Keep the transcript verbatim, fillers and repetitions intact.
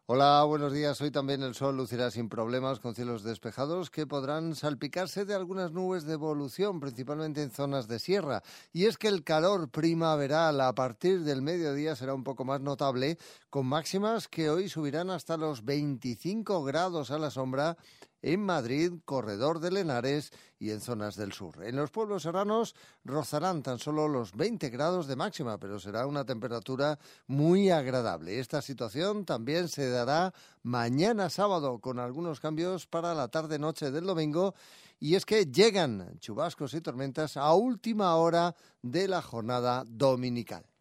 Hola, buenos días. Hoy también el sol lucirá sin problemas con cielos despejados que podrán salpicarse de algunas nubes de evolución, principalmente en zonas de sierra. Y es que el calor primaveral a partir del mediodía será un poco más notable, con máximas que hoy subirán hasta los veinticinco grados a la sombra en Madrid, Corredor del Henares y en zonas del sur. En los pueblos serranos rozarán tan solo los veinte grados de máxima, pero será una temperatura muy agradable. Esta situación también se dará mañana sábado, con algunos cambios para la tarde-noche del domingo, y es que llegan chubascos y tormentas a última hora de la jornada dominical.